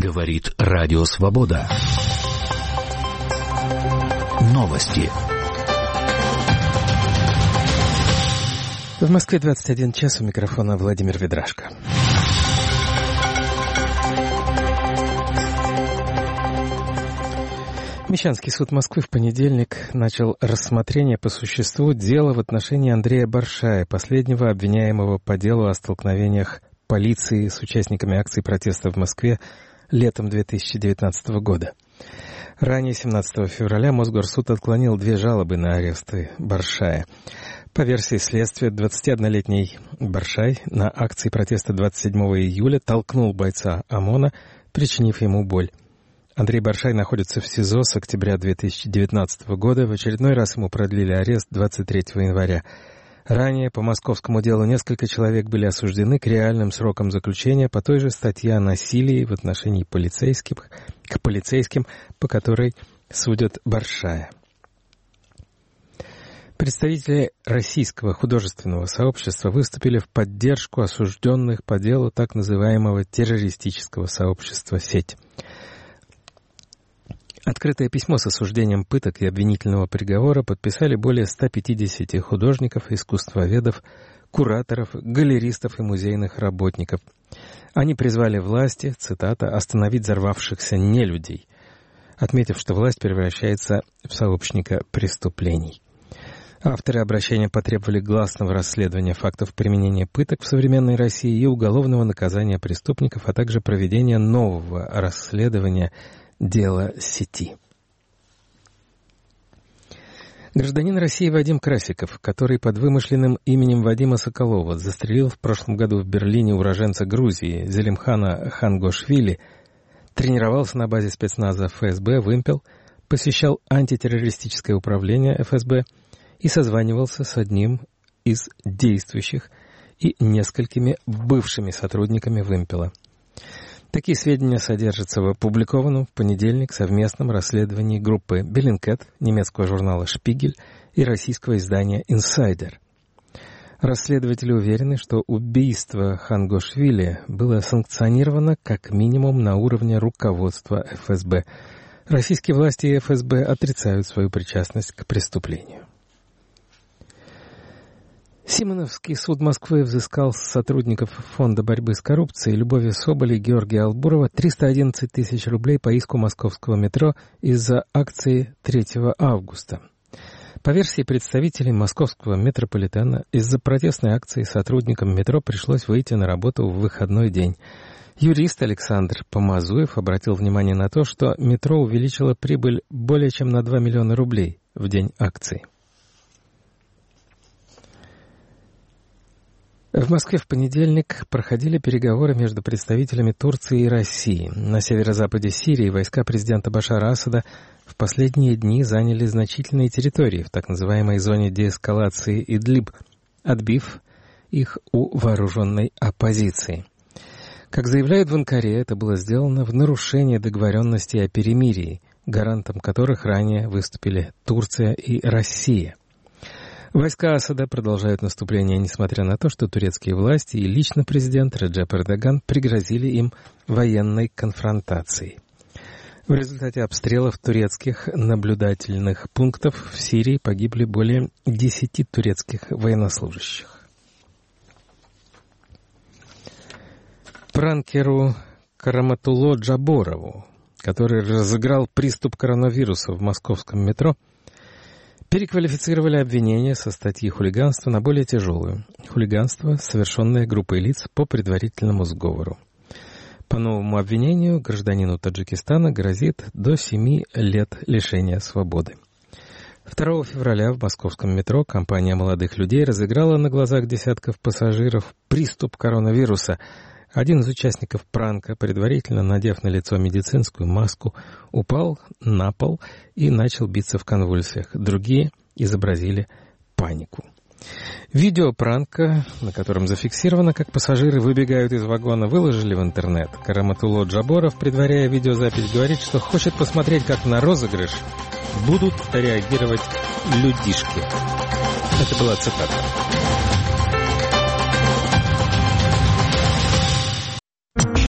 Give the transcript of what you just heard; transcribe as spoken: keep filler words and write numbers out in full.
Говорит Радио Свобода. Новости. В Москве двадцать один час, у микрофона Владимир Ведрашко. Мещанский суд Москвы в понедельник начал рассмотрение по существу дела в отношении Андрея Баршая, последнего обвиняемого по делу о столкновениях полиции с участниками акций протеста в Москве летом две тысячи девятнадцатого года. Ранее, семнадцатого февраля, Мосгорсуд отклонил две жалобы на аресты Баршая. По версии следствия, двадцатиоднолетний Баршай на акции протеста двадцать седьмого июля толкнул бойца ОМОНа, причинив ему боль. Андрей Баршай находится в СИЗО с октября две тысячи девятнадцатого года. В очередной раз ему продлили арест двадцать третьего января. Ранее по московскому делу несколько человек были осуждены к реальным срокам заключения по той же статье о насилии в отношении полицейских, к полицейским, по которой судят Баршая. Представители российского художественного сообщества выступили в поддержку осужденных по делу так называемого террористического сообщества «Сеть». Открытое письмо с осуждением пыток и обвинительного приговора подписали более ста пятидесяти художников, искусствоведов, кураторов, галеристов и музейных работников. Они призвали власти, цитата, «остановить взорвавшихся нелюдей», отметив, что власть превращается в сообщника преступлений. Авторы обращения потребовали гласного расследования фактов применения пыток в современной России и уголовного наказания преступников, а также проведения нового расследования дела сети. Гражданин России Вадим Красиков, который под вымышленным именем Вадима Соколова застрелил в прошлом году в Берлине уроженца Грузии Зелимхана Хангошвили, тренировался на базе спецназа эф эс бэ «Вымпел», посещал антитеррористическое управление эф эс бэ и созванивался с одним из действующих и несколькими бывшими сотрудниками «Вымпела». Такие сведения содержатся в опубликованном в понедельник совместном расследовании группы Bellingcat, немецкого журнала «Шпигель» и российского издания «Инсайдер». Расследователи уверены, что убийство Хангошвили было санкционировано как минимум на уровне руководства эф эс бэ. Российские власти и эф эс бэ отрицают свою причастность к преступлению. Симоновский суд Москвы взыскал с сотрудников Фонда борьбы с коррупцией Любови Соболь и Георгия Албурова триста одиннадцать тысяч рублей по иску московского метро из-за акции третьего августа. По версии представителей московского метрополитена, из-за протестной акции сотрудникам метро пришлось выйти на работу в выходной день. Юрист Александр Помазуев обратил внимание на то, что метро увеличило прибыль более чем на два миллиона рублей в день акции. В Москве в понедельник проходили переговоры между представителями Турции и России. На северо-западе Сирии войска президента Башара Асада в последние дни заняли значительные территории в так называемой зоне деэскалации Идлиб, отбив их у вооруженной оппозиции. Как заявляют в Анкаре, это было сделано в нарушение договоренностей о перемирии, гарантом которых ранее выступили Турция и Россия. Войска Асада продолжают наступление, несмотря на то, что турецкие власти и лично президент Реджеп Эрдоган пригрозили им военной конфронтацией. В результате обстрелов турецких наблюдательных пунктов в Сирии погибли более десяти турецких военнослужащих. Пранкеру Караматулло Джаборову, который разыграл приступ коронавируса в московском метро, переквалифицировали обвинение со статьи хулиганства на более тяжелую. Хулиганство, совершенное группой лиц по предварительному сговору. По новому обвинению гражданину Таджикистана грозит до семи лет лишения свободы. второго февраля в московском метро компания молодых людей разыграла на глазах десятков пассажиров приступ коронавируса. Один из участников пранка, предварительно надев на лицо медицинскую маску, упал на пол и начал биться в конвульсиях. Другие изобразили панику. Видео пранка, на котором зафиксировано, как пассажиры выбегают из вагона, выложили в интернет. Караматулло Джаборов, предваряя видеозапись, говорит, что хочет посмотреть, как на розыгрыш будут реагировать людишки. Это была цитата.